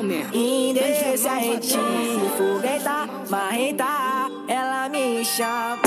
Indecente, fogueta, marreta, ela me chama.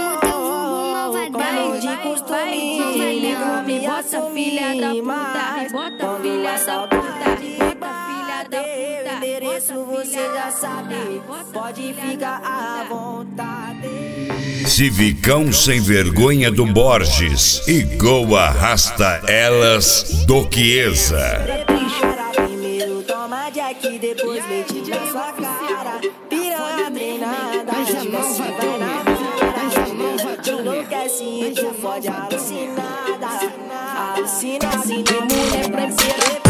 Como de costume, liga me assumir. Mas quando assaltar o endereço você já sabe, pode ficar à vontade. Civicão sem vergonha do Borges, igual arrasta elas do Chiesa. Primeiro toma Jack, depois leite na sua cara. Piranha treinada, desce vai na cara. Tu enlouquece e tu fode alucinada. Alucinada, de mulher pra ser.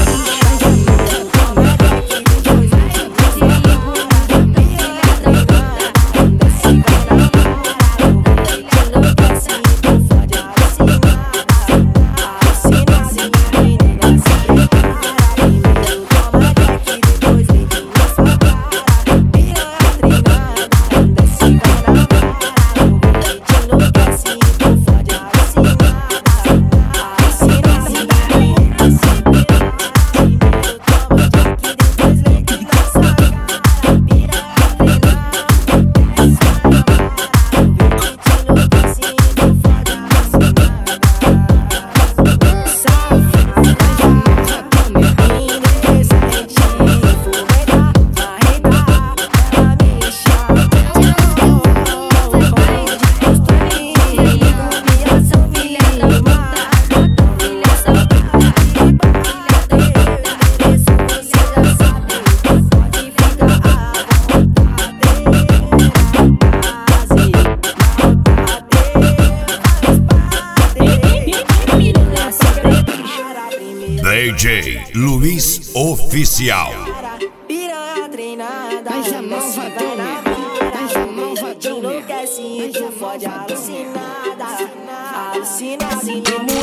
DJ Luiz Oficial. Piranha treinada, desce vai na cara. Tu enlouquece e tu fode alucinada. Alucinada,